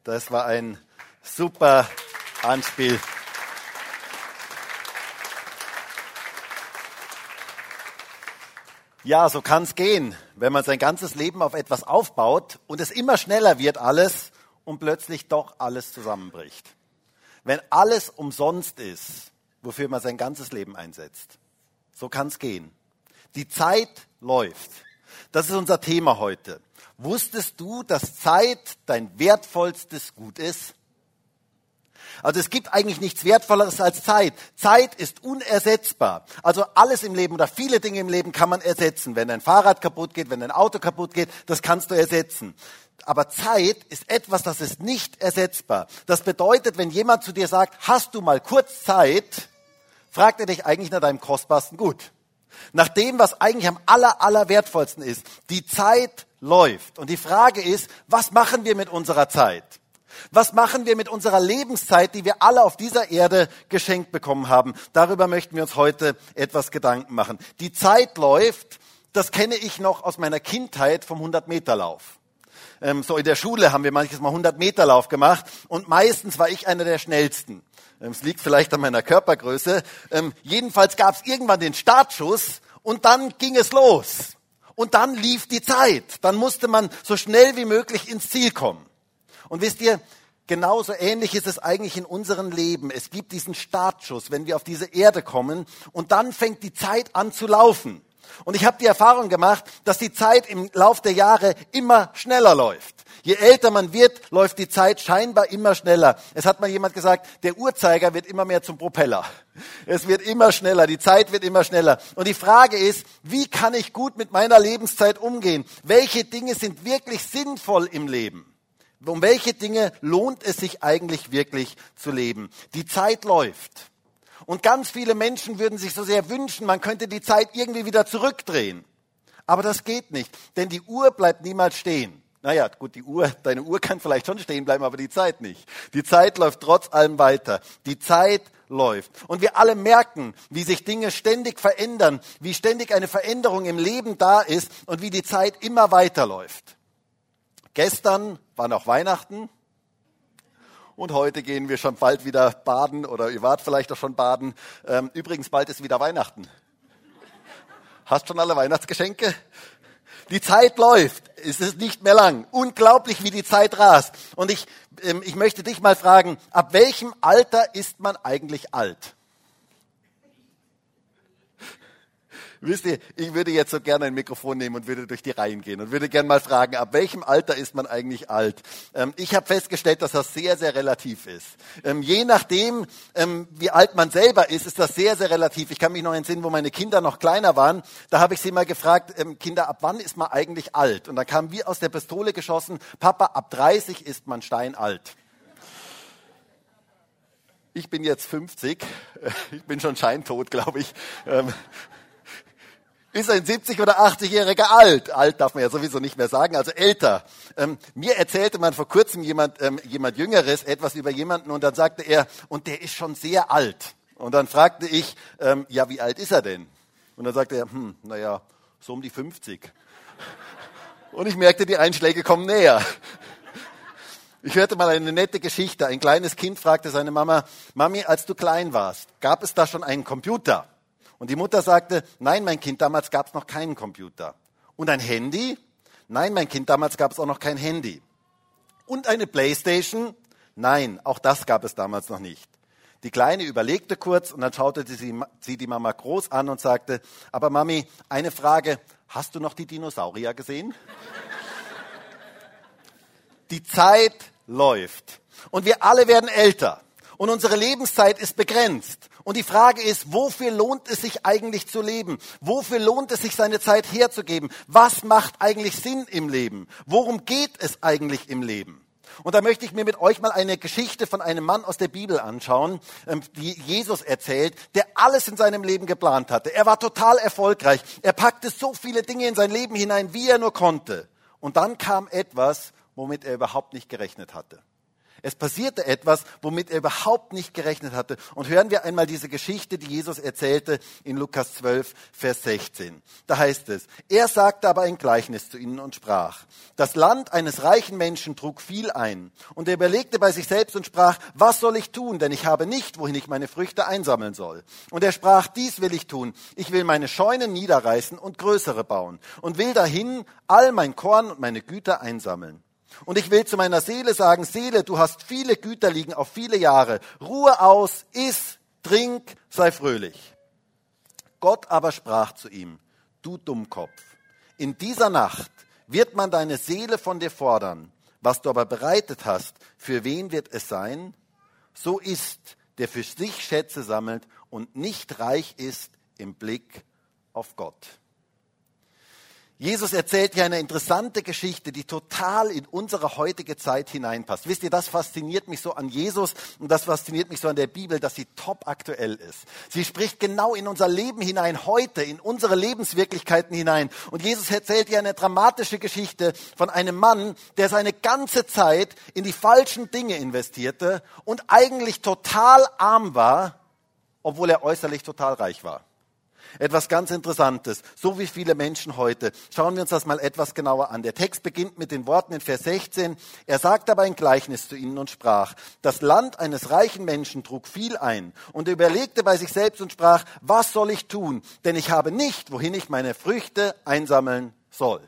Das war ein super Anspiel. Ja, so kann es gehen, wenn man sein ganzes Leben auf etwas aufbaut und es immer schneller wird alles und plötzlich doch alles zusammenbricht. Wenn alles umsonst ist, wofür man sein ganzes Leben einsetzt. So kann es gehen. Die Zeit läuft. Das ist unser Thema heute. Wusstest du, dass Zeit dein wertvollstes Gut ist? Also es gibt eigentlich nichts Wertvolleres als Zeit. Zeit ist unersetzbar. Also alles im Leben oder viele Dinge im Leben kann man ersetzen. Wenn ein Fahrrad kaputt geht, wenn ein Auto kaputt geht, das kannst du ersetzen. Aber Zeit ist etwas, das ist nicht ersetzbar. Das bedeutet, wenn jemand zu dir sagt, hast du mal kurz Zeit, fragt er dich eigentlich nach deinem kostbarsten Gut. Nach dem, was eigentlich am allerwertvollsten ist. Die Zeit läuft. Und die Frage ist, was machen wir mit unserer Zeit? Was machen wir mit unserer Lebenszeit, die wir alle auf dieser Erde geschenkt bekommen haben? Darüber möchten wir uns heute etwas Gedanken machen. Die Zeit läuft, das kenne ich noch aus meiner Kindheit vom 100-Meter-Lauf. So in der Schule haben wir manches Mal 100-Meter-Lauf gemacht und meistens war ich einer der Schnellsten. Es liegt vielleicht an meiner Körpergröße. Jedenfalls gab es irgendwann den Startschuss und dann ging es los. Und dann lief die Zeit. Dann musste man so schnell wie möglich ins Ziel kommen. Und wisst ihr, genauso ähnlich ist es eigentlich in unserem Leben. Es gibt diesen Startschuss, wenn wir auf diese Erde kommen und dann fängt die Zeit an zu laufen. Und ich habe die Erfahrung gemacht, dass die Zeit im Lauf der Jahre immer schneller läuft. Je älter man wird, läuft die Zeit scheinbar immer schneller. Es hat mal jemand gesagt, der Uhrzeiger wird immer mehr zum Propeller. Es wird immer schneller, die Zeit wird immer schneller. Und die Frage ist, wie kann ich gut mit meiner Lebenszeit umgehen? Welche Dinge sind wirklich sinnvoll im Leben? Um welche Dinge lohnt es sich eigentlich wirklich zu leben? Die Zeit läuft. Und ganz viele Menschen würden sich so sehr wünschen, man könnte die Zeit irgendwie wieder zurückdrehen. Aber das geht nicht, denn die Uhr bleibt niemals stehen. Naja, gut, deine Uhr kann vielleicht schon stehen bleiben, aber die Zeit nicht. Die Zeit läuft trotz allem weiter. Die Zeit läuft. Und wir alle merken, wie sich Dinge ständig verändern, wie ständig eine Veränderung im Leben da ist und wie die Zeit immer weiterläuft. Gestern war noch Weihnachten und heute gehen wir schon bald wieder baden oder ihr wart vielleicht auch schon baden. Übrigens, bald ist wieder Weihnachten. Hast schon alle Weihnachtsgeschenke? Die Zeit läuft, es ist nicht mehr lang. Unglaublich, wie die Zeit rast. Und ich möchte dich mal fragen, ab welchem Alter ist man eigentlich alt? Wisst ihr, ich würde jetzt so gerne ein Mikrofon nehmen und würde durch die Reihen gehen und würde gerne mal fragen, ab welchem Alter ist man eigentlich alt? Ich habe festgestellt, dass das sehr, sehr relativ ist. Je nachdem, wie alt man selber ist das sehr, sehr relativ. Ich kann mich noch entsinnen, wo meine Kinder noch kleiner waren, da habe ich sie mal gefragt, Kinder, ab wann ist man eigentlich alt? Und da kam wie aus der Pistole geschossen, Papa, ab 30 ist man steinalt. Ich bin jetzt 50, ich bin schon scheintot, glaube ich. Ist ein 70- oder 80-Jähriger alt? Alt darf man ja sowieso nicht mehr sagen, also älter. Mir erzählte man vor kurzem jemand Jüngeres etwas über jemanden und dann sagte er, und der ist schon sehr alt. Und dann fragte ich, ja, wie alt ist er denn? Und dann sagte er, naja, so um die 50. Und ich merkte, die Einschläge kommen näher. Ich hörte mal eine nette Geschichte. Ein kleines Kind fragte seine Mama, Mami, als du klein warst, gab es da schon einen Computer? Und die Mutter sagte, nein, mein Kind, damals gab es noch keinen Computer. Und ein Handy? Nein, mein Kind, damals gab es auch noch kein Handy. Und eine Playstation? Nein, auch das gab es damals noch nicht. Die Kleine überlegte kurz und dann schaute sie die Mama groß an und sagte, aber Mami, eine Frage, hast du noch die Dinosaurier gesehen? Die Zeit läuft und wir alle werden älter. Und unsere Lebenszeit ist begrenzt. Und die Frage ist, wofür lohnt es sich eigentlich zu leben? Wofür lohnt es sich, seine Zeit herzugeben? Was macht eigentlich Sinn im Leben? Worum geht es eigentlich im Leben? Und da möchte ich mir mit euch mal eine Geschichte von einem Mann aus der Bibel anschauen, die Jesus erzählt, der alles in seinem Leben geplant hatte. Er war total erfolgreich. Er packte so viele Dinge in sein Leben hinein, wie er nur konnte. Und dann kam etwas, womit er überhaupt nicht gerechnet hatte. Es passierte etwas, womit er überhaupt nicht gerechnet hatte. Und hören wir einmal diese Geschichte, die Jesus erzählte in Lukas 12, Vers 16. Da heißt es, er sagte aber ein Gleichnis zu ihnen und sprach, das Land eines reichen Menschen trug viel ein. Und er überlegte bei sich selbst und sprach, was soll ich tun, denn ich habe nicht, wohin ich meine Früchte einsammeln soll. Und er sprach, dies will ich tun. Ich will meine Scheunen niederreißen und größere bauen und will dahin all mein Korn und meine Güter einsammeln. Und ich will zu meiner Seele sagen, Seele, du hast viele Güter liegen auf viele Jahre. Ruhe aus, iss, trink, sei fröhlich. Gott aber sprach zu ihm, du Dummkopf, in dieser Nacht wird man deine Seele von dir fordern. Was du aber bereitet hast, für wen wird es sein? So ist, der für sich Schätze sammelt und nicht reich ist im Blick auf Gott. Jesus erzählt hier eine interessante Geschichte, die total in unsere heutige Zeit hineinpasst. Wisst ihr, das fasziniert mich so an Jesus und das fasziniert mich so an der Bibel, dass sie top aktuell ist. Sie spricht genau in unser Leben hinein, heute, in unsere Lebenswirklichkeiten hinein. Und Jesus erzählt hier eine dramatische Geschichte von einem Mann, der seine ganze Zeit in die falschen Dinge investierte und eigentlich total arm war, obwohl er äußerlich total reich war. Etwas ganz Interessantes, so wie viele Menschen heute. Schauen wir uns das mal etwas genauer an. Der Text beginnt mit den Worten in Vers 16. Er sagte aber ein Gleichnis zu ihnen und sprach, das Land eines reichen Menschen trug viel ein. Und er überlegte bei sich selbst und sprach, was soll ich tun? Denn ich habe nicht, wohin ich meine Früchte einsammeln soll.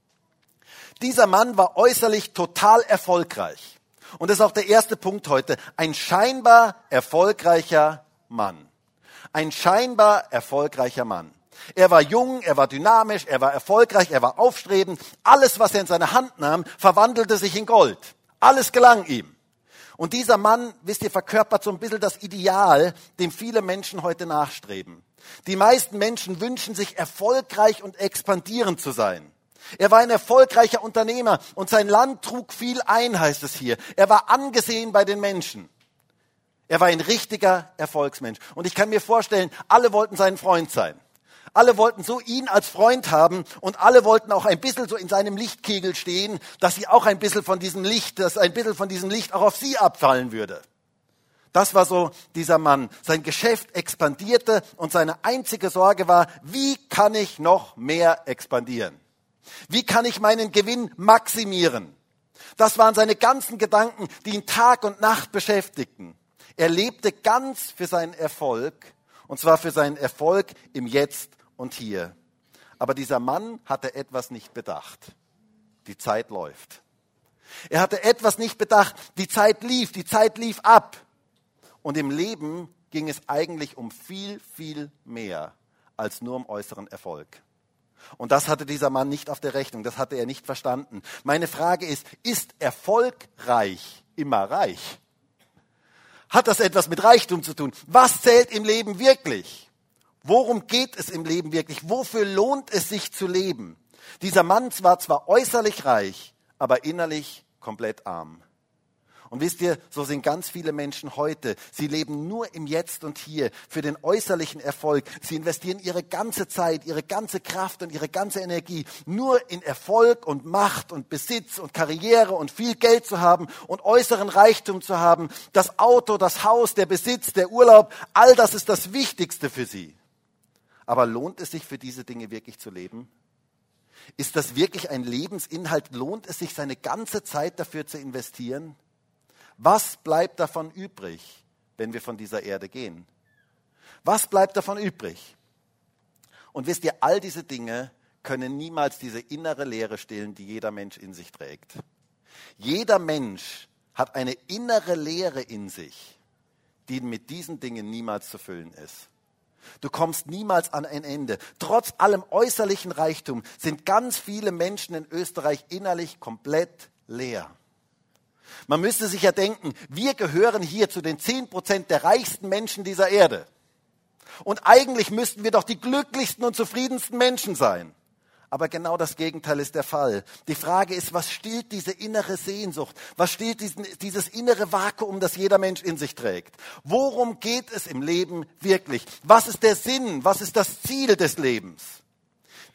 Dieser Mann war äußerlich total erfolgreich. Und das ist auch der erste Punkt heute. Ein scheinbar erfolgreicher Mann. Ein scheinbar erfolgreicher Mann. Er war jung, er war dynamisch, er war erfolgreich, er war aufstrebend. Alles, was er in seine Hand nahm, verwandelte sich in Gold. Alles gelang ihm. Und dieser Mann, wisst ihr, verkörpert so ein bisschen das Ideal, dem viele Menschen heute nachstreben. Die meisten Menschen wünschen sich, erfolgreich und expandierend zu sein. Er war ein erfolgreicher Unternehmer und sein Land trug viel ein, heißt es hier. Er war angesehen bei den Menschen. Er war ein richtiger Erfolgsmensch. Und ich kann mir vorstellen, alle wollten sein Freund sein. Alle wollten so ihn als Freund haben und alle wollten auch ein bisschen so in seinem Lichtkegel stehen, dass sie auch ein bisschen von diesem Licht, dass ein bisschen von diesem Licht auch auf sie abfallen würde. Das war so dieser Mann. Sein Geschäft expandierte und seine einzige Sorge war, wie kann ich noch mehr expandieren? Wie kann ich meinen Gewinn maximieren? Das waren seine ganzen Gedanken, die ihn Tag und Nacht beschäftigten. Er lebte ganz für seinen Erfolg, und zwar für seinen Erfolg im Jetzt und Hier. Aber dieser Mann hatte etwas nicht bedacht. Die Zeit läuft. Er hatte etwas nicht bedacht. Die Zeit lief ab. Und im Leben ging es eigentlich um viel, viel mehr als nur um äußeren Erfolg. Und das hatte dieser Mann nicht auf der Rechnung, das hatte er nicht verstanden. Meine Frage ist erfolgreich immer reich? Hat das etwas mit Reichtum zu tun? Was zählt im Leben wirklich? Worum geht es im Leben wirklich? Wofür lohnt es sich zu leben? Dieser Mann war zwar äußerlich reich, aber innerlich komplett arm. Und wisst ihr, so sind ganz viele Menschen heute. Sie leben nur im Jetzt und Hier für den äußerlichen Erfolg. Sie investieren ihre ganze Zeit, ihre ganze Kraft und ihre ganze Energie nur in Erfolg und Macht und Besitz und Karriere und viel Geld zu haben und äußeren Reichtum zu haben. Das Auto, das Haus, der Besitz, der Urlaub, all das ist das Wichtigste für sie. Aber lohnt es sich für diese Dinge wirklich zu leben? Ist das wirklich ein Lebensinhalt? Lohnt es sich, seine ganze Zeit dafür zu investieren? Was bleibt davon übrig, wenn wir von dieser Erde gehen? Was bleibt davon übrig? Und wisst ihr, all diese Dinge können niemals diese innere Leere stillen, die jeder Mensch in sich trägt. Jeder Mensch hat eine innere Leere in sich, die mit diesen Dingen niemals zu füllen ist. Du kommst niemals an ein Ende. Trotz allem äußerlichen Reichtum sind ganz viele Menschen in Österreich innerlich komplett leer. Man müsste sich ja denken, wir gehören hier zu den 10% der reichsten Menschen dieser Erde. Und eigentlich müssten wir doch die glücklichsten und zufriedensten Menschen sein. Aber genau das Gegenteil ist der Fall. Die Frage ist, was stillt diese innere Sehnsucht? Was stillt dieses innere Vakuum, das jeder Mensch in sich trägt? Worum geht es im Leben wirklich? Was ist der Sinn? Was ist das Ziel des Lebens?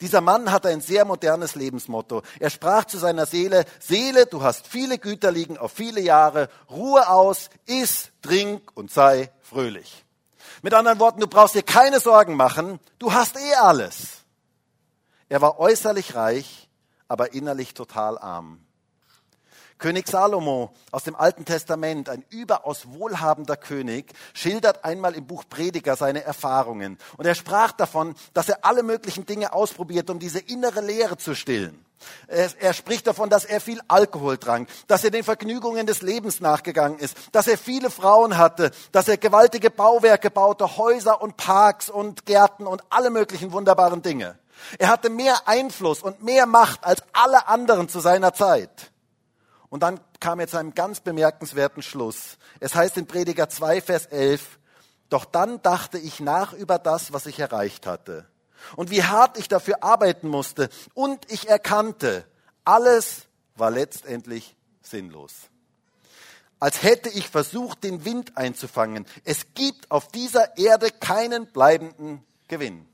Dieser Mann hatte ein sehr modernes Lebensmotto. Er sprach zu seiner Seele: Seele, du hast viele Güter liegen auf viele Jahre, ruhe aus, iss, trink und sei fröhlich. Mit anderen Worten, du brauchst dir keine Sorgen machen, du hast alles. Er war äußerlich reich, aber innerlich total arm. König Salomo aus dem Alten Testament, ein überaus wohlhabender König, schildert einmal im Buch Prediger seine Erfahrungen. Und er sprach davon, dass er alle möglichen Dinge ausprobiert, um diese innere Leere zu stillen. Er spricht davon, dass er viel Alkohol trank, dass er den Vergnügungen des Lebens nachgegangen ist, dass er viele Frauen hatte, dass er gewaltige Bauwerke baute, Häuser und Parks und Gärten und alle möglichen wunderbaren Dinge. Er hatte mehr Einfluss und mehr Macht als alle anderen zu seiner Zeit. Und dann kam er zu einem ganz bemerkenswerten Schluss. Es heißt in Prediger 2, Vers 11, doch dann dachte ich nach über das, was ich erreicht hatte. Und wie hart ich dafür arbeiten musste. Und ich erkannte, alles war letztendlich sinnlos. Als hätte ich versucht, den Wind einzufangen. Es gibt auf dieser Erde keinen bleibenden Gewinn.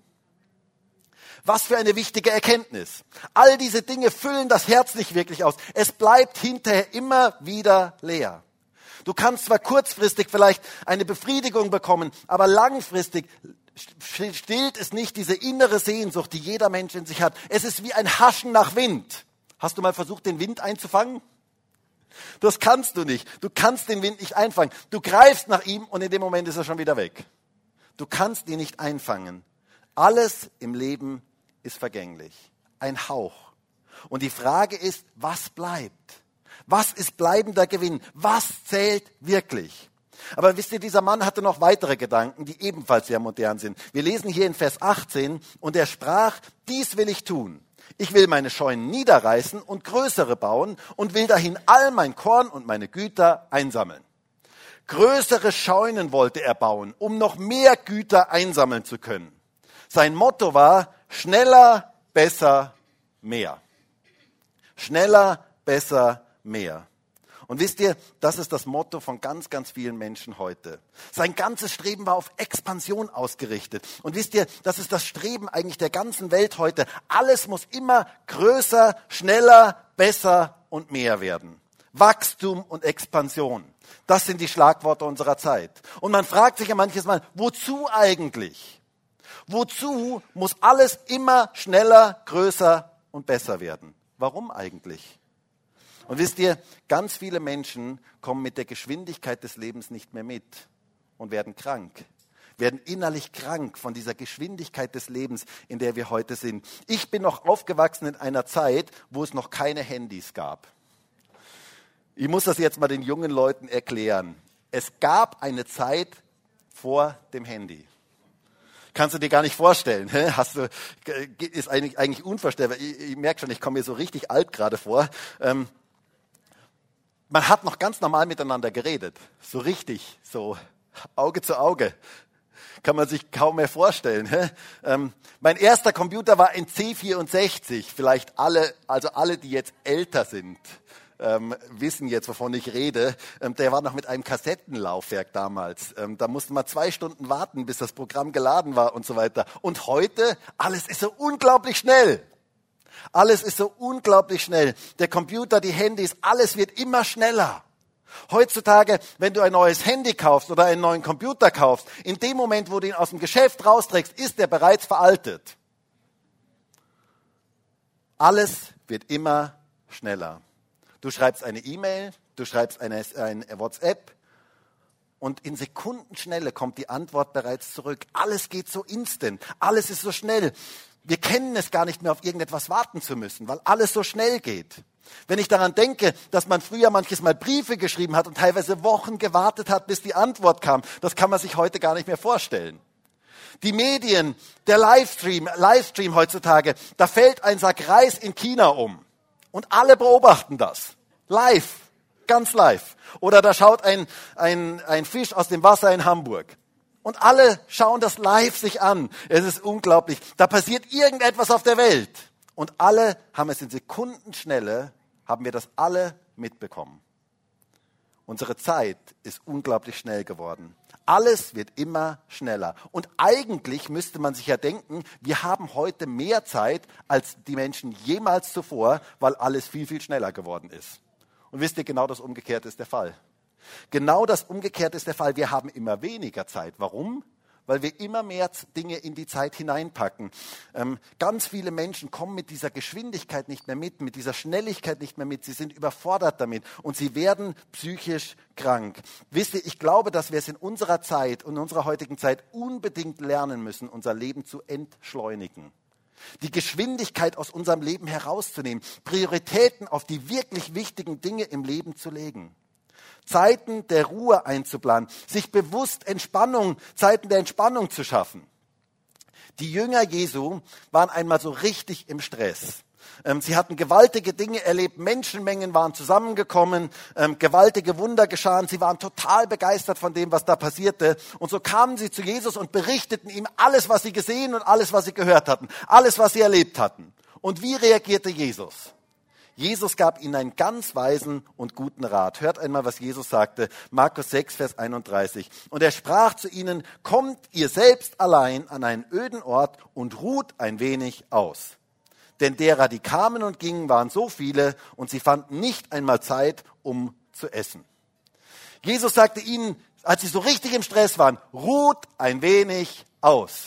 Was für eine wichtige Erkenntnis. All diese Dinge füllen das Herz nicht wirklich aus. Es bleibt hinterher immer wieder leer. Du kannst zwar kurzfristig vielleicht eine Befriedigung bekommen, aber langfristig stillt es nicht diese innere Sehnsucht, die jeder Mensch in sich hat. Es ist wie ein Haschen nach Wind. Hast du mal versucht, den Wind einzufangen? Das kannst du nicht. Du kannst den Wind nicht einfangen. Du greifst nach ihm und in dem Moment ist er schon wieder weg. Du kannst ihn nicht einfangen. Alles im Leben ist vergänglich. Ein Hauch. Und die Frage ist, was bleibt? Was ist bleibender Gewinn? Was zählt wirklich? Aber wisst ihr, dieser Mann hatte noch weitere Gedanken, die ebenfalls sehr modern sind. Wir lesen hier in Vers 18, und er sprach: Dies will ich tun. Ich will meine Scheunen niederreißen und größere bauen und will dahin all mein Korn und meine Güter einsammeln. Größere Scheunen wollte er bauen, um noch mehr Güter einsammeln zu können. Sein Motto war: schneller, besser, mehr. Schneller, besser, mehr. Und wisst ihr, das ist das Motto von ganz, ganz vielen Menschen heute. Sein ganzes Streben war auf Expansion ausgerichtet. Und wisst ihr, das ist das Streben eigentlich der ganzen Welt heute. Alles muss immer größer, schneller, besser und mehr werden. Wachstum und Expansion. Das sind die Schlagworte unserer Zeit. Und man fragt sich ja manches Mal, wozu eigentlich? Wozu muss alles immer schneller, größer und besser werden? Warum eigentlich? Und wisst ihr, ganz viele Menschen kommen mit der Geschwindigkeit des Lebens nicht mehr mit und werden krank. Werden innerlich krank von dieser Geschwindigkeit des Lebens, in der wir heute sind. Ich bin noch aufgewachsen in einer Zeit, wo es noch keine Handys gab. Ich muss das jetzt mal den jungen Leuten erklären. Es gab eine Zeit vor dem Handy. Kannst du dir gar nicht vorstellen. Ist eigentlich unvorstellbar. Ich merke schon, ich komme mir so richtig alt gerade vor. Man hat noch ganz normal miteinander geredet. So richtig, so Auge zu Auge. Kann man sich kaum mehr vorstellen. Mein erster Computer war ein C64. Vielleicht alle, die jetzt älter sind, wissen jetzt, wovon ich rede. Der war noch mit einem Kassettenlaufwerk damals. Da musste man 2 Stunden warten, bis das Programm geladen war und so weiter. Und heute, alles ist so unglaublich schnell. Alles ist so unglaublich schnell. Der Computer, die Handys, alles wird immer schneller. Heutzutage, wenn du ein neues Handy kaufst oder einen neuen Computer kaufst, in dem Moment, wo du ihn aus dem Geschäft rausträgst, ist der bereits veraltet. Alles wird immer schneller. Du schreibst eine E-Mail, du schreibst eine WhatsApp und in Sekundenschnelle kommt die Antwort bereits zurück. Alles geht so instant, alles ist so schnell. Wir kennen es gar nicht mehr, auf irgendetwas warten zu müssen, weil alles so schnell geht. Wenn ich daran denke, dass man früher manches Mal Briefe geschrieben hat und teilweise Wochen gewartet hat, bis die Antwort kam, das kann man sich heute gar nicht mehr vorstellen. Die Medien, der Livestream heutzutage, da fällt ein Sack Reis in China um. Und alle beobachten das. Live, ganz live. Oder da schaut ein Fisch aus dem Wasser in Hamburg. Und alle schauen das live sich an. Es ist unglaublich. Da passiert irgendetwas auf der Welt. Und alle haben es in Sekundenschnelle, haben wir das alle mitbekommen. Unsere Zeit ist unglaublich schnell geworden. alles wird immer schneller. Und eigentlich müsste man sich ja denken, wir haben heute mehr Zeit als die Menschen jemals zuvor, weil alles viel, viel schneller geworden ist. Und wisst ihr, genau das Umgekehrte ist der Fall. Genau das Umgekehrte ist der Fall. Wir haben immer weniger Zeit. Warum? Weil wir immer mehr Dinge in die Zeit hineinpacken. Ganz viele Menschen kommen mit dieser Geschwindigkeit nicht mehr mit dieser Schnelligkeit nicht mehr mit. Sie sind überfordert damit und sie werden psychisch krank. Wisst ihr, ich glaube, dass wir es in unserer Zeit und in unserer heutigen Zeit unbedingt lernen müssen, unser Leben zu entschleunigen. Die Geschwindigkeit aus unserem Leben herauszunehmen, Prioritäten auf die wirklich wichtigen Dinge im Leben zu legen. Zeiten der Ruhe einzuplanen, sich bewusst Zeiten der Entspannung zu schaffen. Die Jünger Jesu waren einmal so richtig im Stress. Sie hatten gewaltige Dinge erlebt, Menschenmengen waren zusammengekommen, gewaltige Wunder geschahen, sie waren total begeistert von dem, was da passierte. Und so kamen sie zu Jesus und berichteten ihm alles, was sie gesehen und alles, was sie gehört hatten, alles, was sie erlebt hatten. Und wie reagierte Jesus? Jesus gab ihnen einen ganz weisen und guten Rat. Hört einmal, was Jesus sagte. Markus 6, Vers 31. Und er sprach zu ihnen, kommt ihr selbst allein an einen öden Ort und ruht ein wenig aus. Denn derer, die kamen und gingen, waren so viele und sie fanden nicht einmal Zeit, um zu essen. Jesus sagte ihnen, als sie so richtig im Stress waren, ruht ein wenig aus.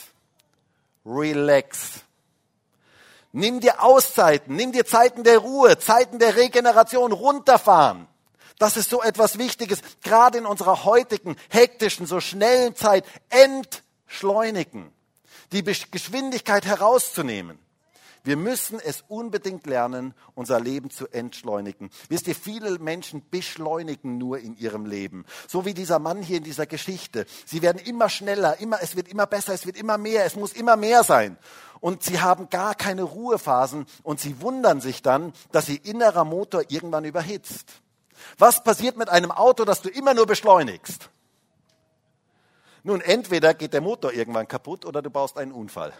Relax. Nimm dir Auszeiten, nimm dir Zeiten der Ruhe, Zeiten der Regeneration, runterfahren. Das ist so etwas Wichtiges, gerade in unserer heutigen, hektischen, so schnellen Zeit. Entschleunigen, die Geschwindigkeit herauszunehmen. Wir müssen es unbedingt lernen, unser Leben zu entschleunigen. Wisst ihr, viele Menschen beschleunigen nur in ihrem Leben. So wie dieser Mann hier in dieser Geschichte. Sie werden immer schneller, es wird immer besser, es wird immer mehr, es muss immer mehr sein. Und sie haben gar keine Ruhephasen und sie wundern sich dann, dass ihr innerer Motor irgendwann überhitzt. Was passiert mit einem Auto, das du immer nur beschleunigst? Nun, entweder geht der Motor irgendwann kaputt oder du baust einen Unfall.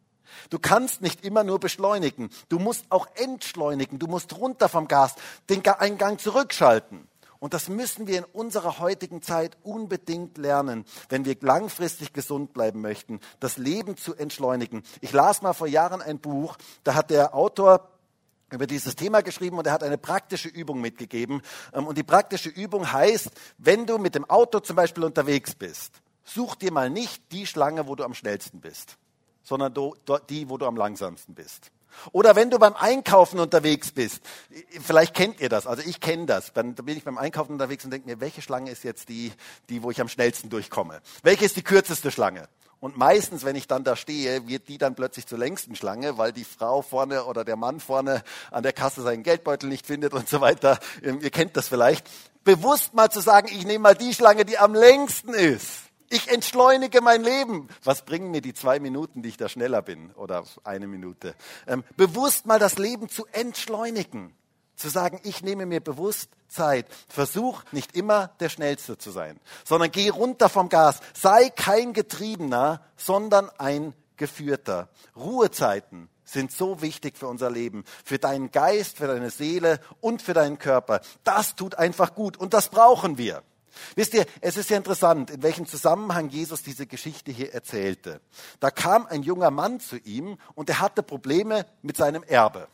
Du kannst nicht immer nur beschleunigen. Du musst auch entschleunigen. Du musst runter vom Gas, einen Gang zurückschalten. Und das müssen wir in unserer heutigen Zeit unbedingt lernen, wenn wir langfristig gesund bleiben möchten, das Leben zu entschleunigen. Ich las mal vor Jahren ein Buch, da hat der Autor über dieses Thema geschrieben und er hat eine praktische Übung mitgegeben. Und die praktische Übung heißt, wenn du mit dem Auto zum Beispiel unterwegs bist, such dir mal nicht die Schlange, wo du am schnellsten bist, sondern die, wo du am langsamsten bist. Oder wenn du beim Einkaufen unterwegs bist, vielleicht kennt ihr das, also ich kenne das, dann bin ich beim Einkaufen unterwegs und denke mir, welche Schlange ist jetzt die, wo ich am schnellsten durchkomme? Welche ist die kürzeste Schlange? Und meistens, wenn ich dann da stehe, wird die dann plötzlich zur längsten Schlange, weil die Frau vorne oder der Mann vorne an der Kasse seinen Geldbeutel nicht findet und so weiter. Ihr kennt das vielleicht. Bewusst mal zu sagen, ich nehme mal die Schlange, die am längsten ist. Ich entschleunige mein Leben. Was bringen mir die 2 Minuten, die ich da schneller bin? Oder 1 Minute. Bewusst mal das Leben zu entschleunigen. Zu sagen, ich nehme mir bewusst Zeit. Versuch nicht immer der Schnellste zu sein, sondern geh runter vom Gas. Sei kein Getriebener, sondern ein Geführter. Ruhezeiten sind so wichtig für unser Leben, für deinen Geist, für deine Seele und für deinen Körper. Das tut einfach gut und das brauchen wir. Wisst ihr, es ist ja interessant, in welchem Zusammenhang Jesus diese Geschichte hier erzählte. Da kam ein junger Mann zu ihm und er hatte Probleme mit seinem Erbe.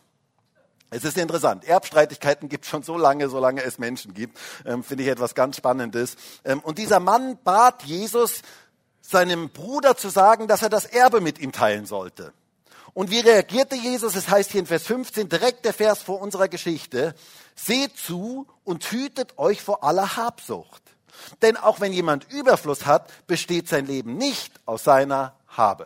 Es ist interessant, Erbstreitigkeiten gibt es schon solange es Menschen gibt. Finde ich etwas ganz Spannendes. Und dieser Mann bat Jesus, seinem Bruder zu sagen, dass er das Erbe mit ihm teilen sollte. Und wie reagierte Jesus? Es heißt hier in Vers 15, direkt der Vers vor unserer Geschichte, seht zu und hütet euch vor aller Habsucht. Denn auch wenn jemand Überfluss hat, besteht sein Leben nicht aus seiner Habe.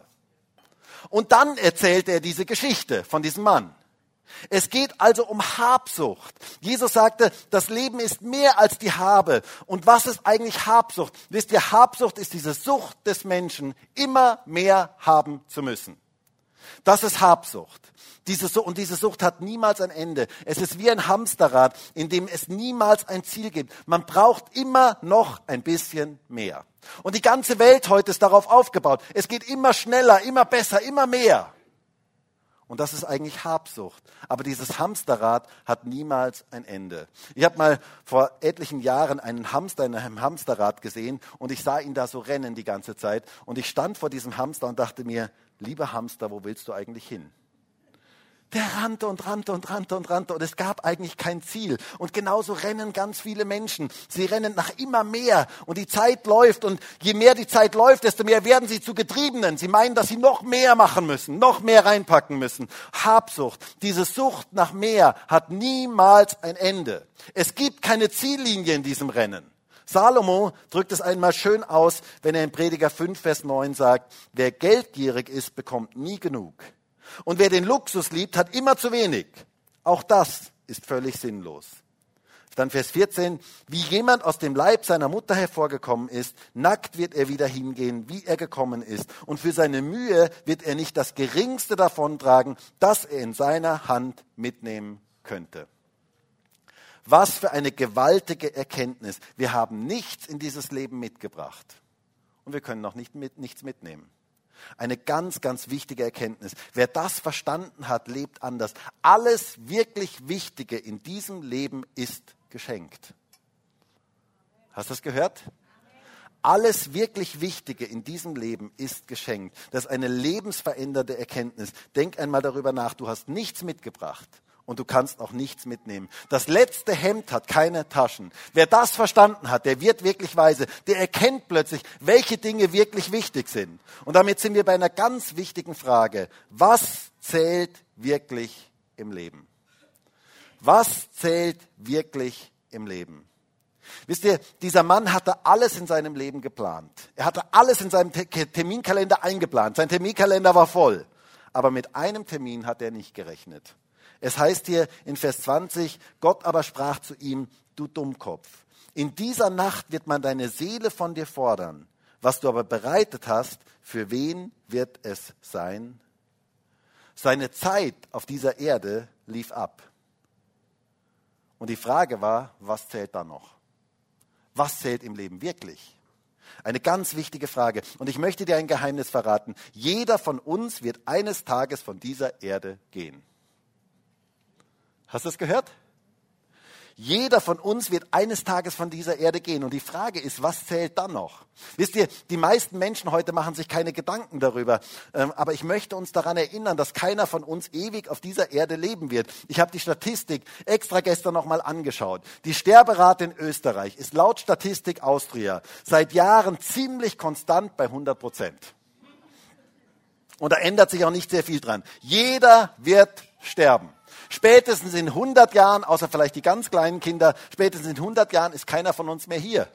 Und dann erzählt er diese Geschichte von diesem Mann. Es geht also um Habsucht. Jesus sagte, das Leben ist mehr als die Habe. Und was ist eigentlich Habsucht? Wisst ihr, Habsucht ist diese Sucht des Menschen, immer mehr haben zu müssen. Das ist Habsucht. Diese Sucht hat niemals ein Ende. Es ist wie ein Hamsterrad, in dem es niemals ein Ziel gibt. Man braucht immer noch ein bisschen mehr. Und die ganze Welt heute ist darauf aufgebaut. Es geht immer schneller, immer besser, immer mehr. Und das ist eigentlich Habsucht. Aber dieses Hamsterrad hat niemals ein Ende. Ich habe mal vor etlichen Jahren einen Hamster in einem Hamsterrad gesehen und ich sah ihn da so rennen die ganze Zeit. Und ich stand vor diesem Hamster und dachte mir, lieber Hamster, wo willst du eigentlich hin? Der rannte und rannte und rannte und rannte und es gab eigentlich kein Ziel. Und genauso rennen ganz viele Menschen. Sie rennen nach immer mehr und die Zeit läuft und je mehr die Zeit läuft, desto mehr werden sie zu Getriebenen. Sie meinen, dass sie noch mehr machen müssen, noch mehr reinpacken müssen. Habsucht, diese Sucht nach mehr hat niemals ein Ende. Es gibt keine Ziellinie in diesem Rennen. Salomo drückt es einmal schön aus, wenn er in Prediger 5, Vers 9 sagt, wer geldgierig ist, bekommt nie genug. Und wer den Luxus liebt, hat immer zu wenig. Auch das ist völlig sinnlos. Dann Vers 14, wie jemand aus dem Leib seiner Mutter hervorgekommen ist, nackt wird er wieder hingehen, wie er gekommen ist. Und für seine Mühe wird er nicht das Geringste davontragen, das er in seiner Hand mitnehmen könnte. Was für eine gewaltige Erkenntnis. Wir haben nichts in dieses Leben mitgebracht. Und wir können noch nichts mitnehmen. Eine ganz, ganz wichtige Erkenntnis. Wer das verstanden hat, lebt anders. Alles wirklich Wichtige in diesem Leben ist geschenkt. Hast du das gehört? Alles wirklich Wichtige in diesem Leben ist geschenkt. Das ist eine lebensverändernde Erkenntnis. Denk einmal darüber nach. Du hast nichts mitgebracht. Und du kannst auch nichts mitnehmen. Das letzte Hemd hat keine Taschen. Wer das verstanden hat, der wird wirklich weise. Der erkennt plötzlich, welche Dinge wirklich wichtig sind. Und damit sind wir bei einer ganz wichtigen Frage. Was zählt wirklich im Leben? Was zählt wirklich im Leben? Wisst ihr, dieser Mann hatte alles in seinem Leben geplant. Er hatte alles in seinem Terminkalender eingeplant. Sein Terminkalender war voll. Aber mit einem Termin hat er nicht gerechnet. Es heißt hier in Vers 20, Gott aber sprach zu ihm, du Dummkopf, in dieser Nacht wird man deine Seele von dir fordern. Was du aber bereitet hast, für wen wird es sein? Seine Zeit auf dieser Erde lief ab. Und die Frage war, was zählt da noch? Was zählt im Leben wirklich? Eine ganz wichtige Frage. Und ich möchte dir ein Geheimnis verraten. Jeder von uns wird eines Tages von dieser Erde gehen. Hast du das gehört? Jeder von uns wird eines Tages von dieser Erde gehen. Und die Frage ist, was zählt dann noch? Wisst ihr, die meisten Menschen heute machen sich keine Gedanken darüber. Aber ich möchte uns daran erinnern, dass keiner von uns ewig auf dieser Erde leben wird. Ich habe die Statistik extra gestern nochmal angeschaut. Die Sterberate in Österreich ist laut Statistik Austria seit Jahren ziemlich konstant bei 100%. Und da ändert sich auch nicht sehr viel dran. Jeder wird sterben. Spätestens in 100 Jahren, außer vielleicht die ganz kleinen Kinder, spätestens in 100 Jahren ist keiner von uns mehr hier.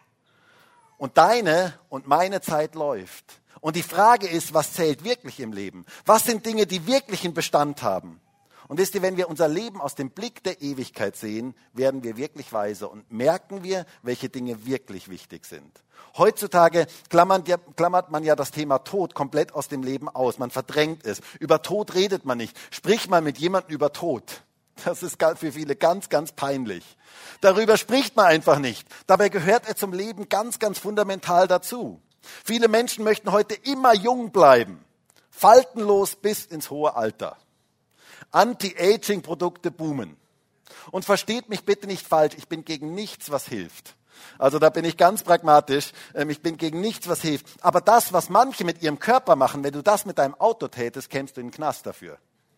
Und deine und meine Zeit läuft. Und die Frage ist, was zählt wirklich im Leben? Was sind Dinge, die wirklich einen Bestand haben? Und wisst ihr, wenn wir unser Leben aus dem Blick der Ewigkeit sehen, werden wir wirklich weise und merken wir, welche Dinge wirklich wichtig sind. Heutzutage klammert man ja das Thema Tod komplett aus dem Leben aus. Man verdrängt es. Über Tod redet man nicht. Sprich mal mit jemandem über Tod. Das ist für viele ganz, ganz peinlich. Darüber spricht man einfach nicht. Dabei gehört er zum Leben ganz, ganz fundamental dazu. Viele Menschen möchten heute immer jung bleiben. Faltenlos bis ins hohe Alter. Anti-Aging-Produkte boomen. Und versteht mich bitte nicht falsch, ich bin gegen nichts, was hilft. Also da bin ich ganz pragmatisch, ich bin gegen nichts, was hilft. Aber das, was manche mit ihrem Körper machen, wenn du das mit deinem Auto tätest, kämst du in den Knast dafür.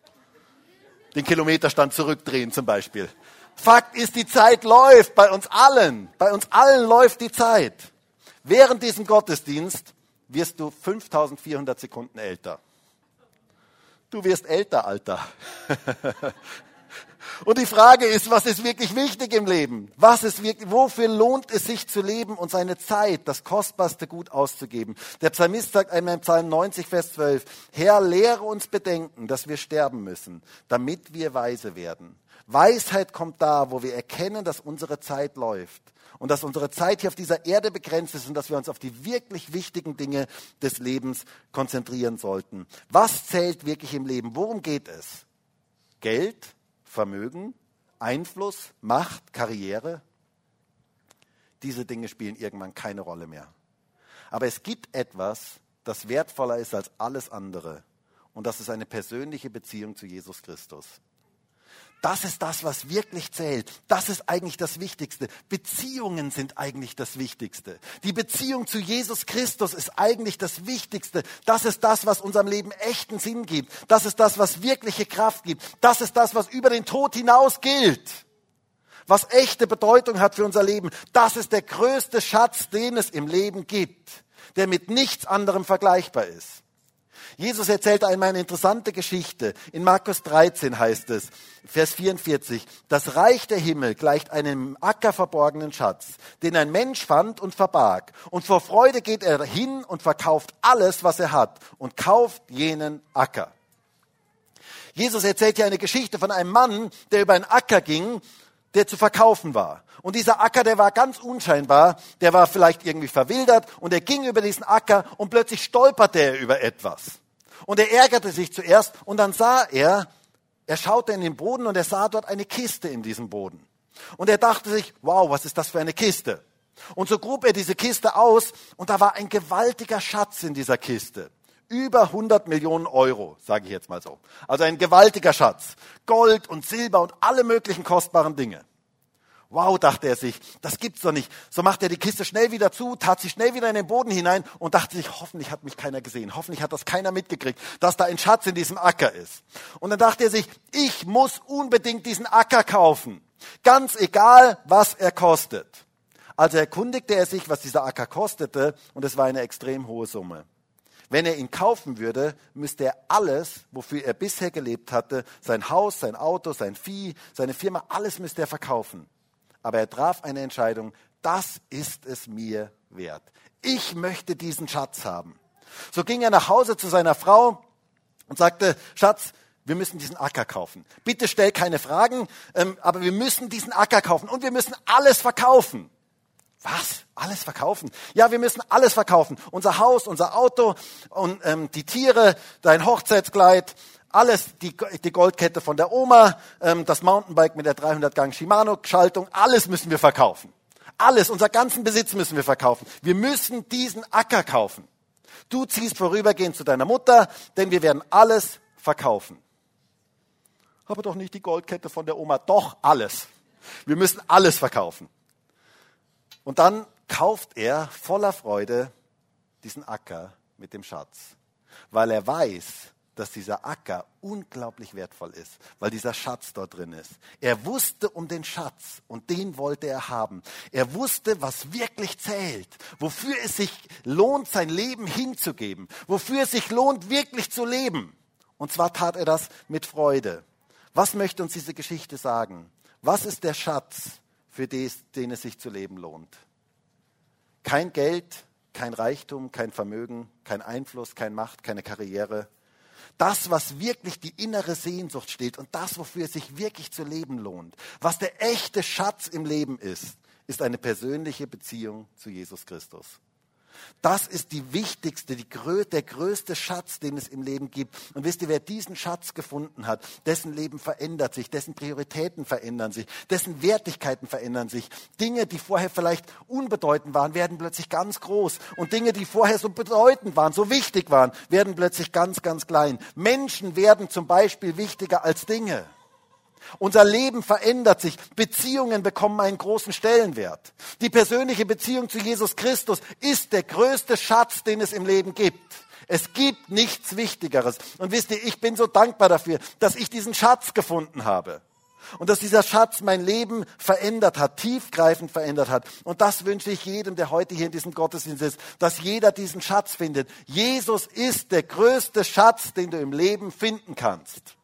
Den Kilometerstand zurückdrehen zum Beispiel. Fakt ist, die Zeit läuft bei uns allen. Bei uns allen läuft die Zeit. Während diesem Gottesdienst wirst du 5400 Sekunden älter. Du wirst älter, Alter. Und die Frage ist, was ist wirklich wichtig im Leben? Wofür lohnt es sich zu leben und seine Zeit, das kostbarste Gut auszugeben? Der Psalmist sagt einmal im Psalm 90, Vers 12, Herr, lehre uns bedenken, dass wir sterben müssen, damit wir weise werden. Weisheit kommt da, wo wir erkennen, dass unsere Zeit läuft und dass unsere Zeit hier auf dieser Erde begrenzt ist und dass wir uns auf die wirklich wichtigen Dinge des Lebens konzentrieren sollten. Was zählt wirklich im Leben? Worum geht es? Geld? Vermögen, Einfluss, Macht, Karriere, diese Dinge spielen irgendwann keine Rolle mehr. Aber es gibt etwas, das wertvoller ist als alles andere. Und das ist eine persönliche Beziehung zu Jesus Christus. Das ist das, was wirklich zählt. Das ist eigentlich das Wichtigste. Beziehungen sind eigentlich das Wichtigste. Die Beziehung zu Jesus Christus ist eigentlich das Wichtigste. Das ist das, was unserem Leben echten Sinn gibt. Das ist das, was wirkliche Kraft gibt. Das ist das, was über den Tod hinaus gilt. Was echte Bedeutung hat für unser Leben. Das ist der größte Schatz, den es im Leben gibt, der mit nichts anderem vergleichbar ist. Jesus erzählt einmal eine interessante Geschichte. In Markus 13 heißt es, Vers 44, das Reich der Himmel gleicht einem Acker verborgenen Schatz, den ein Mensch fand und verbarg. Und vor Freude geht er hin und verkauft alles, was er hat und kauft jenen Acker. Jesus erzählt hier eine Geschichte von einem Mann, der über einen Acker ging, der zu verkaufen war. Und dieser Acker, der war ganz unscheinbar, der war vielleicht irgendwie verwildert und er ging über diesen Acker und plötzlich stolperte er über etwas. Und er ärgerte sich zuerst und dann er schaute in den Boden und er sah dort eine Kiste in diesem Boden. Und er dachte sich, wow, was ist das für eine Kiste? Und so grub er diese Kiste aus und da war ein gewaltiger Schatz in dieser Kiste. Über 100 Millionen Euro, sage ich jetzt mal so. Also ein gewaltiger Schatz. Gold und Silber und alle möglichen kostbaren Dinge. Wow, dachte er sich, das gibt's doch nicht. So machte er die Kiste schnell wieder zu, tat sie schnell wieder in den Boden hinein und dachte sich, hoffentlich hat mich keiner gesehen. Hoffentlich hat das keiner mitgekriegt, dass da ein Schatz in diesem Acker ist. Und dann dachte er sich, ich muss unbedingt diesen Acker kaufen. Ganz egal, was er kostet. Also erkundigte er sich, was dieser Acker kostete und es war eine extrem hohe Summe. Wenn er ihn kaufen würde, müsste er alles, wofür er bisher gelebt hatte, sein Haus, sein Auto, sein Vieh, seine Firma, alles müsste er verkaufen. Aber er traf eine Entscheidung, das ist es mir wert. Ich möchte diesen Schatz haben. So ging er nach Hause zu seiner Frau und sagte, Schatz, wir müssen diesen Acker kaufen. Bitte stell keine Fragen, aber wir müssen diesen Acker kaufen und wir müssen alles verkaufen. Was? Alles verkaufen? Ja, wir müssen alles verkaufen. Unser Haus, unser Auto und die Tiere, dein Hochzeitskleid, alles, die Goldkette von der Oma, das Mountainbike mit der 300-Gang Shimano-Schaltung, alles müssen wir verkaufen. Alles, unser ganzen Besitz müssen wir verkaufen. Wir müssen diesen Acker kaufen. Du ziehst vorübergehend zu deiner Mutter, denn wir werden alles verkaufen. Aber doch nicht die Goldkette von der Oma, doch alles. Wir müssen alles verkaufen. Und dann kauft er voller Freude diesen Acker mit dem Schatz, weil er weiß, dass dieser Acker unglaublich wertvoll ist, weil dieser Schatz dort drin ist. Er wusste um den Schatz und den wollte er haben. Er wusste, was wirklich zählt, wofür es sich lohnt, sein Leben hinzugeben, wofür es sich lohnt, wirklich zu leben. Und zwar tat er das mit Freude. Was möchte uns diese Geschichte sagen? Was ist der Schatz, für den es sich zu leben lohnt? Kein Geld, kein Reichtum, kein Vermögen, kein Einfluss, keine Macht, keine Karriere. Das, was wirklich die innere Sehnsucht steht und das, wofür es sich wirklich zu leben lohnt, was der echte Schatz im Leben ist eine persönliche Beziehung zu Jesus Christus. Das ist die wichtigste, der größte Schatz, den es im Leben gibt. Und wisst ihr, wer diesen Schatz gefunden hat, dessen Leben verändert sich, dessen Prioritäten verändern sich, dessen Wertigkeiten verändern sich. Dinge, die vorher vielleicht unbedeutend waren, werden plötzlich ganz groß. Und Dinge, die vorher so bedeutend waren, so wichtig waren, werden plötzlich ganz, ganz klein. Menschen werden zum Beispiel wichtiger als Dinge. Unser Leben verändert sich. Beziehungen bekommen einen großen Stellenwert. Die persönliche Beziehung zu Jesus Christus ist der größte Schatz, den es im Leben gibt. Es gibt nichts Wichtigeres. Und wisst ihr, ich bin so dankbar dafür, dass ich diesen Schatz gefunden habe. Und dass dieser Schatz mein Leben verändert hat, tiefgreifend verändert hat. Und das wünsche ich jedem, der heute hier in diesem Gottesdienst ist, dass jeder diesen Schatz findet. Jesus ist der größte Schatz, den du im Leben finden kannst.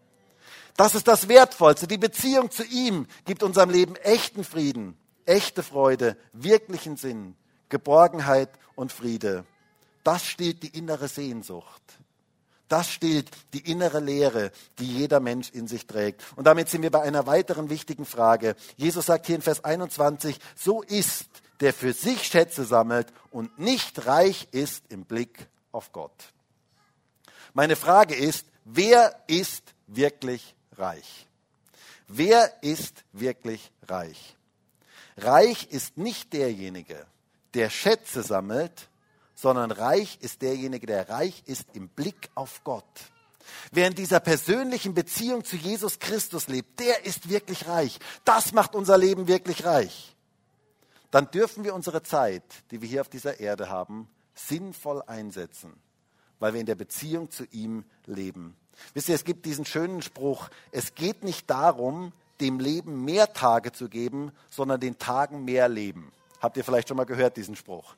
Das ist das Wertvollste. Die Beziehung zu ihm gibt unserem Leben echten Frieden, echte Freude, wirklichen Sinn, Geborgenheit und Friede. Das stillt die innere Sehnsucht. Das stillt die innere Leere, die jeder Mensch in sich trägt. Und damit sind wir bei einer weiteren wichtigen Frage. Jesus sagt hier in Vers 21, so ist, der für sich Schätze sammelt und nicht reich ist im Blick auf Gott. Meine Frage ist, wer ist wirklich reich? Wer ist wirklich reich? Reich ist nicht derjenige, der Schätze sammelt, sondern reich ist derjenige, der reich ist im Blick auf Gott. Wer in dieser persönlichen Beziehung zu Jesus Christus lebt, der ist wirklich reich. Das macht unser Leben wirklich reich. Dann dürfen wir unsere Zeit, die wir hier auf dieser Erde haben, sinnvoll einsetzen, weil wir in der Beziehung zu ihm leben. Wisst ihr, es gibt diesen schönen Spruch, es geht nicht darum, dem Leben mehr Tage zu geben, sondern den Tagen mehr Leben. Habt ihr vielleicht schon mal gehört, diesen Spruch?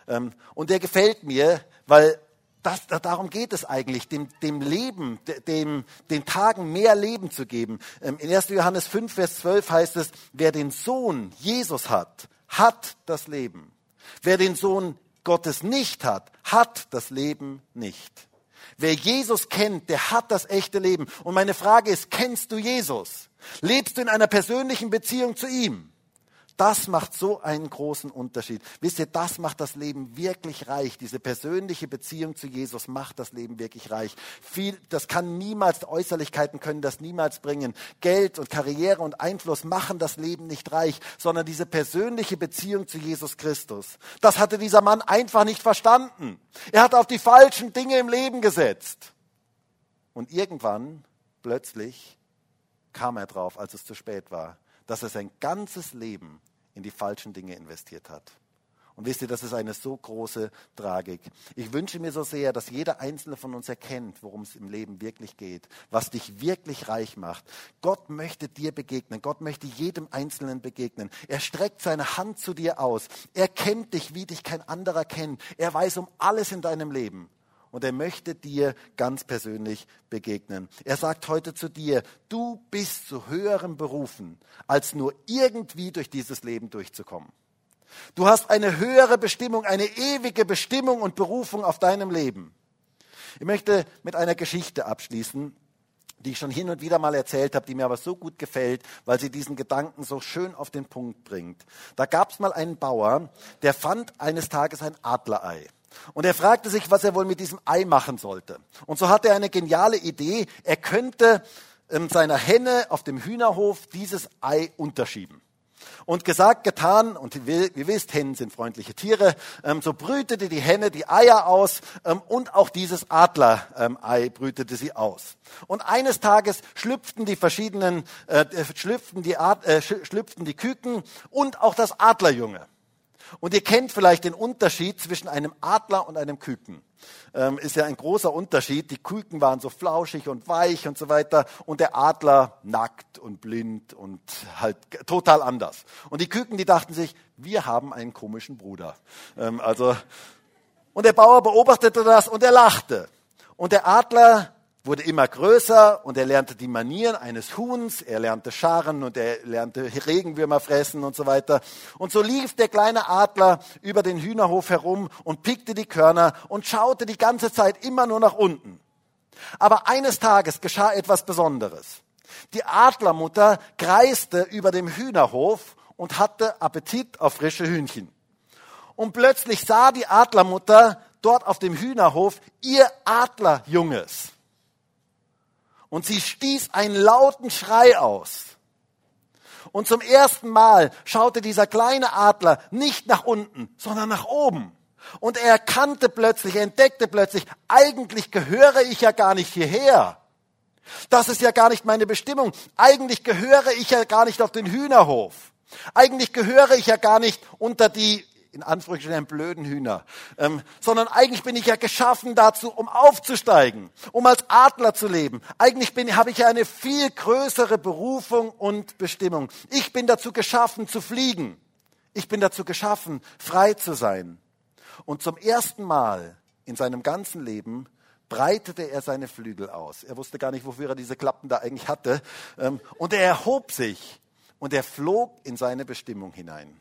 Und der gefällt mir, weil darum geht es eigentlich, dem Leben, den Tagen mehr Leben zu geben. In 1. Johannes 5, Vers 12 heißt es, wer den Sohn Jesus hat, hat das Leben. Wer den Sohn Gottes nicht hat, hat das Leben nicht. Wer Jesus kennt, der hat das echte Leben. Und meine Frage ist, kennst du Jesus? Lebst du in einer persönlichen Beziehung zu ihm? Das macht so einen großen Unterschied. Wisst ihr, das macht das Leben wirklich reich. Diese persönliche Beziehung zu Jesus macht das Leben wirklich reich. Das kann niemals, Äußerlichkeiten können das niemals bringen. Geld und Karriere und Einfluss machen das Leben nicht reich, sondern diese persönliche Beziehung zu Jesus Christus. Das hatte dieser Mann einfach nicht verstanden. Er hat auf die falschen Dinge im Leben gesetzt. Und irgendwann, plötzlich, kam er drauf, als es zu spät war, dass er sein ganzes Leben in die falschen Dinge investiert hat. Und wisst ihr, das ist eine so große Tragik. Ich wünsche mir so sehr, dass jeder Einzelne von uns erkennt, worum es im Leben wirklich geht, was dich wirklich reich macht. Gott möchte dir begegnen. Gott möchte jedem Einzelnen begegnen. Er streckt seine Hand zu dir aus. Er kennt dich, wie dich kein anderer kennt. Er weiß um alles in deinem Leben. Und er möchte dir ganz persönlich begegnen. Er sagt heute zu dir, du bist zu höherem berufen, als nur irgendwie durch dieses Leben durchzukommen. Du hast eine höhere Bestimmung, eine ewige Bestimmung und Berufung auf deinem Leben. Ich möchte mit einer Geschichte abschließen, die ich schon hin und wieder mal erzählt habe, die mir aber so gut gefällt, weil sie diesen Gedanken so schön auf den Punkt bringt. Da gab es mal einen Bauer, der fand eines Tages ein Adlerei. Und er fragte sich, was er wohl mit diesem Ei machen sollte. Und so hatte er eine geniale Idee. Er könnte seiner Henne auf dem Hühnerhof dieses Ei unterschieben. Und gesagt, getan, und ihr wisst, Hennen sind freundliche Tiere, so brütete die Henne die Eier aus und auch dieses Adlerei brütete sie aus. Und eines Tages schlüpften die Küken und auch das Adlerjunge. Und ihr kennt vielleicht den Unterschied zwischen einem Adler und einem Küken. Ist ja ein großer Unterschied. Die Küken waren so flauschig und weich und so weiter und der Adler nackt und blind und halt total anders. Und die Küken, die dachten sich, wir haben einen komischen Bruder. Und der Bauer beobachtete das und er lachte. Und der Adler wurde immer größer und er lernte die Manieren eines Huhns, er lernte scharren und er lernte Regenwürmer fressen und so weiter. Und so lief der kleine Adler über den Hühnerhof herum und pickte die Körner und schaute die ganze Zeit immer nur nach unten. Aber eines Tages geschah etwas Besonderes. Die Adlermutter kreiste über dem Hühnerhof und hatte Appetit auf frische Hühnchen. Und plötzlich sah die Adlermutter dort auf dem Hühnerhof ihr Adlerjunges. Und sie stieß einen lauten Schrei aus. Und zum ersten Mal schaute dieser kleine Adler nicht nach unten, sondern nach oben. Und er entdeckte plötzlich, eigentlich gehöre ich ja gar nicht hierher. Das ist ja gar nicht meine Bestimmung. Eigentlich gehöre ich ja gar nicht auf den Hühnerhof. Eigentlich gehöre ich ja gar nicht unter die, in Anführungsstrichen, blöden Hühner, sondern eigentlich bin ich ja geschaffen dazu, um aufzusteigen, um als Adler zu leben. Eigentlich habe ich ja eine viel größere Berufung und Bestimmung. Ich bin dazu geschaffen, zu fliegen. Ich bin dazu geschaffen, frei zu sein. Und zum ersten Mal in seinem ganzen Leben breitete er seine Flügel aus. Er wusste gar nicht, wofür er diese Klappen da eigentlich hatte. Und er erhob sich und er flog in seine Bestimmung hinein.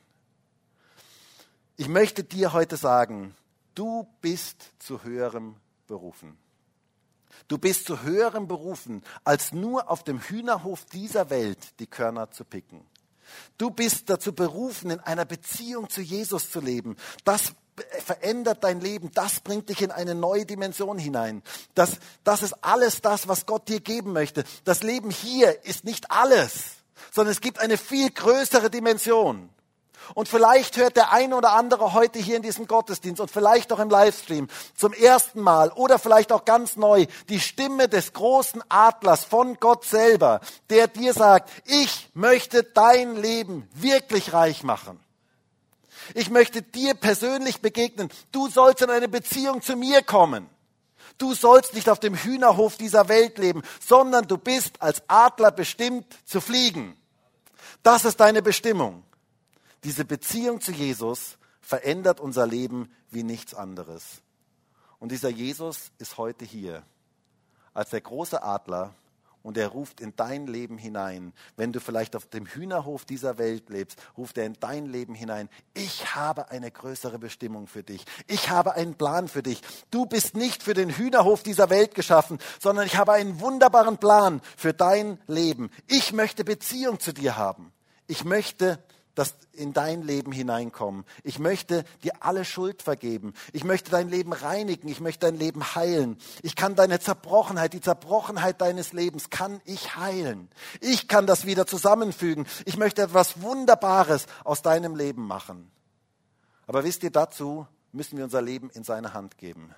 Ich möchte dir heute sagen, du bist zu höherem berufen. Du bist zu höherem berufen, als nur auf dem Hühnerhof dieser Welt die Körner zu picken. Du bist dazu berufen, in einer Beziehung zu Jesus zu leben. Das verändert dein Leben, das bringt dich in eine neue Dimension hinein. Das ist alles das, was Gott dir geben möchte. Das Leben hier ist nicht alles, sondern es gibt eine viel größere Dimension. Und vielleicht hört der eine oder andere heute hier in diesem Gottesdienst und vielleicht auch im Livestream zum ersten Mal oder vielleicht auch ganz neu die Stimme des großen Adlers von Gott selber, der dir sagt, ich möchte dein Leben wirklich reich machen. Ich möchte dir persönlich begegnen. Du sollst in eine Beziehung zu mir kommen. Du sollst nicht auf dem Hühnerhof dieser Welt leben, sondern du bist als Adler bestimmt zu fliegen. Das ist deine Bestimmung. Diese Beziehung zu Jesus verändert unser Leben wie nichts anderes. Und dieser Jesus ist heute hier als der große Adler und er ruft in dein Leben hinein. Wenn du vielleicht auf dem Hühnerhof dieser Welt lebst, ruft er in dein Leben hinein. Ich habe eine größere Bestimmung für dich. Ich habe einen Plan für dich. Du bist nicht für den Hühnerhof dieser Welt geschaffen, sondern ich habe einen wunderbaren Plan für dein Leben. Ich möchte Beziehung zu dir haben. Ich möchte das in dein Leben hineinkommen. Ich möchte dir alle Schuld vergeben. Ich möchte dein Leben reinigen. Ich möchte dein Leben heilen. Ich kann deine Zerbrochenheit, die Zerbrochenheit deines Lebens, kann ich heilen. Ich kann das wieder zusammenfügen. Ich möchte etwas Wunderbares aus deinem Leben machen. Aber wisst ihr, dazu müssen wir unser Leben in seine Hand geben.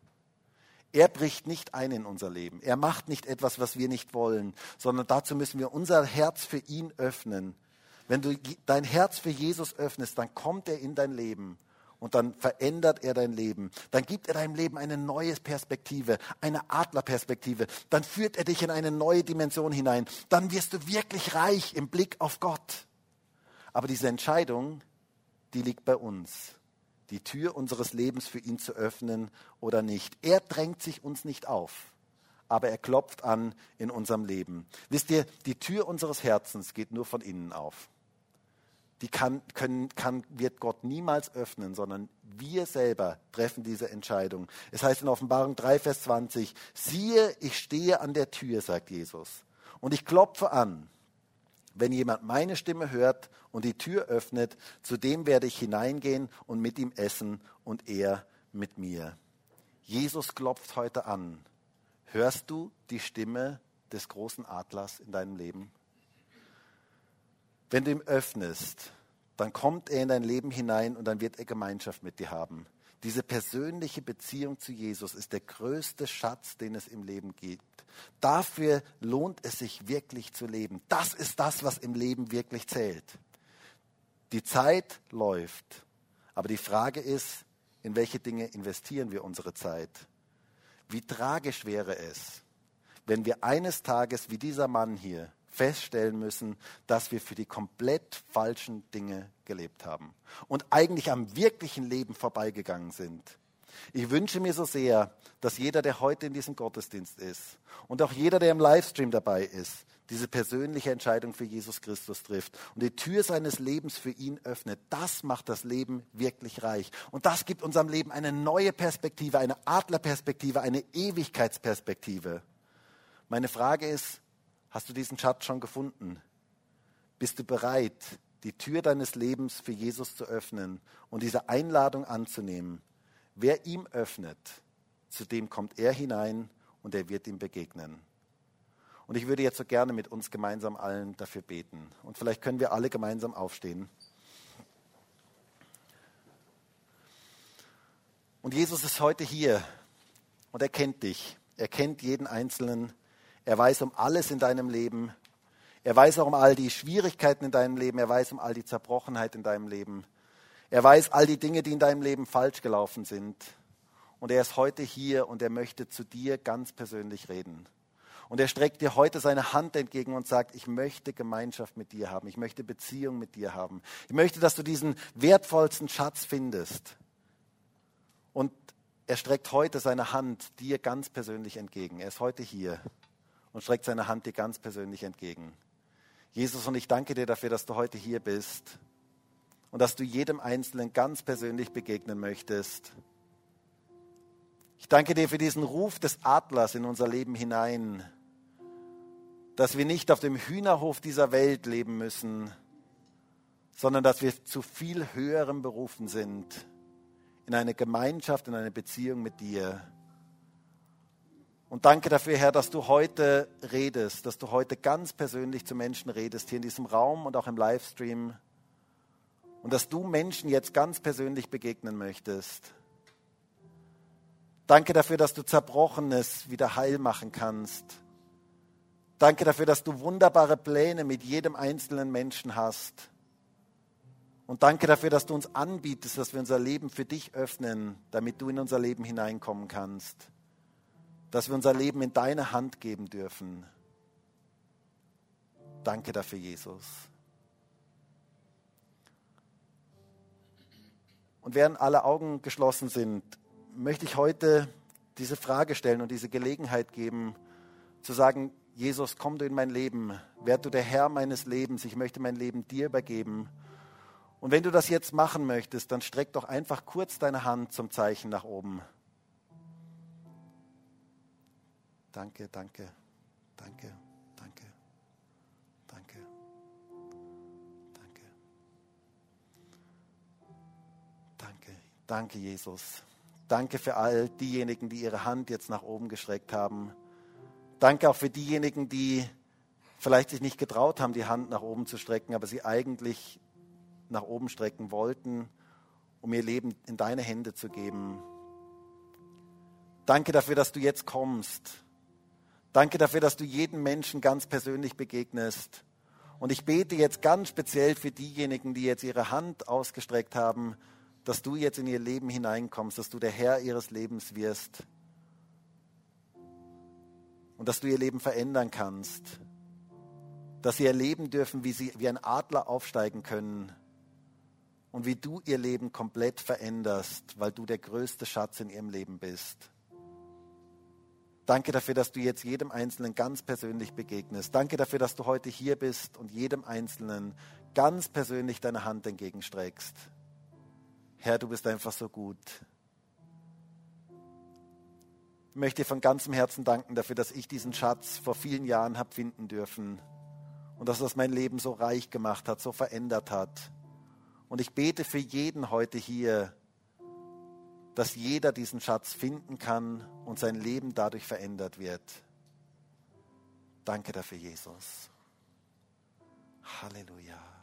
Er bricht nicht ein in unser Leben. Er macht nicht etwas, was wir nicht wollen, sondern dazu müssen wir unser Herz für ihn öffnen. Wenn du dein Herz für Jesus öffnest, dann kommt er in dein Leben und dann verändert er dein Leben. Dann gibt er deinem Leben eine neue Perspektive, eine Adlerperspektive. Dann führt er dich in eine neue Dimension hinein. Dann wirst du wirklich reich im Blick auf Gott. Aber diese Entscheidung, die liegt bei uns. Die Tür unseres Lebens für ihn zu öffnen oder nicht. Er drängt sich uns nicht auf. Aber er klopft an in unserem Leben. Wisst ihr, die Tür unseres Herzens geht nur von innen auf. Die wird Gott niemals öffnen, sondern wir selber treffen diese Entscheidung. Es heißt in Offenbarung 3, Vers 20, siehe, ich stehe an der Tür, sagt Jesus, und ich klopfe an. Wenn jemand meine Stimme hört und die Tür öffnet, zu dem werde ich hineingehen und mit ihm essen und er mit mir. Jesus klopft heute an. Hörst du die Stimme des großen Adlers in deinem Leben? Wenn du ihm öffnest, dann kommt er in dein Leben hinein und dann wird er Gemeinschaft mit dir haben. Diese persönliche Beziehung zu Jesus ist der größte Schatz, den es im Leben gibt. Dafür lohnt es sich wirklich zu leben. Das ist das, was im Leben wirklich zählt. Die Zeit läuft, aber die Frage ist, in welche Dinge investieren wir unsere Zeit? Wie tragisch wäre es, wenn wir eines Tages, wie dieser Mann hier, feststellen müssen, dass wir für die komplett falschen Dinge gelebt haben und eigentlich am wirklichen Leben vorbeigegangen sind. Ich wünsche mir so sehr, dass jeder, der heute in diesem Gottesdienst ist und auch jeder, der im Livestream dabei ist, diese persönliche Entscheidung für Jesus Christus trifft und die Tür seines Lebens für ihn öffnet. Das macht das Leben wirklich reich. Und das gibt unserem Leben eine neue Perspektive, eine Adlerperspektive, eine Ewigkeitsperspektive. Meine Frage ist, hast du diesen Schatz schon gefunden? Bist du bereit, die Tür deines Lebens für Jesus zu öffnen und diese Einladung anzunehmen? Wer ihm öffnet, zu dem kommt er hinein und er wird ihm begegnen. Und ich würde jetzt so gerne mit uns gemeinsam allen dafür beten. Und vielleicht können wir alle gemeinsam aufstehen. Und Jesus ist heute hier und er kennt dich. Er kennt jeden Einzelnen. Er weiß um alles in deinem Leben. Er weiß auch um all die Schwierigkeiten in deinem Leben. Er weiß um all die Zerbrochenheit in deinem Leben. Er weiß all die Dinge, die in deinem Leben falsch gelaufen sind. Und er ist heute hier und er möchte zu dir ganz persönlich reden. Und er streckt dir heute seine Hand entgegen und sagt, ich möchte Gemeinschaft mit dir haben. Ich möchte Beziehung mit dir haben. Ich möchte, dass du diesen wertvollsten Schatz findest. Und er streckt heute seine Hand dir ganz persönlich entgegen. Er ist heute hier und streckt seine Hand dir ganz persönlich entgegen. Jesus, und ich danke dir dafür, dass du heute hier bist und dass du jedem Einzelnen ganz persönlich begegnen möchtest. Ich danke dir für diesen Ruf des Adlers in unser Leben hinein, dass wir nicht auf dem Hühnerhof dieser Welt leben müssen, sondern dass wir zu viel höherem berufen sind, in eine Gemeinschaft, in eine Beziehung mit dir. Und danke dafür, Herr, dass du heute redest, dass du heute ganz persönlich zu Menschen redest, hier in diesem Raum und auch im Livestream. und dass du Menschen jetzt ganz persönlich begegnen möchtest. Danke dafür, dass du Zerbrochenes wieder heil machen kannst. Danke dafür, dass du wunderbare Pläne mit jedem einzelnen Menschen hast. Und danke dafür, dass du uns anbietest, dass wir unser Leben für dich öffnen, damit du in unser Leben hineinkommen kannst. Dass wir unser Leben in deine Hand geben dürfen. Danke dafür, Jesus. Und während alle Augen geschlossen sind, möchte ich heute diese Frage stellen und diese Gelegenheit geben, zu sagen, Jesus, komm du in mein Leben, werd du der Herr meines Lebens, ich möchte mein Leben dir übergeben. Und wenn du das jetzt machen möchtest, dann streck doch einfach kurz deine Hand zum Zeichen nach oben. Danke, danke, danke, danke, danke, danke, danke, danke, Jesus. Danke für all diejenigen, die ihre Hand jetzt nach oben gestreckt haben. Danke auch für diejenigen, die vielleicht sich nicht getraut haben, die Hand nach oben zu strecken, aber sie eigentlich nach oben strecken wollten, um ihr Leben in deine Hände zu geben. Danke dafür, dass du jetzt kommst. Danke dafür, dass du jedem Menschen ganz persönlich begegnest. Und ich bete jetzt ganz speziell für diejenigen, die jetzt ihre Hand ausgestreckt haben, dass du jetzt in ihr Leben hineinkommst, dass du der Herr ihres Lebens wirst und dass du ihr Leben verändern kannst, dass sie erleben dürfen, wie sie wie ein Adler aufsteigen können und wie du ihr Leben komplett veränderst, weil du der größte Schatz in ihrem Leben bist. Danke dafür, dass du jetzt jedem Einzelnen ganz persönlich begegnest. Danke dafür, dass du heute hier bist und jedem Einzelnen ganz persönlich deine Hand entgegenstreckst. Herr, du bist einfach so gut. Ich möchte dir von ganzem Herzen danken dafür, dass ich diesen Schatz vor vielen Jahren habe finden dürfen und dass das mein Leben so reich gemacht hat, so verändert hat. Und ich bete für jeden heute hier, dass jeder diesen Schatz finden kann und sein Leben dadurch verändert wird. Danke dafür, Jesus. Halleluja.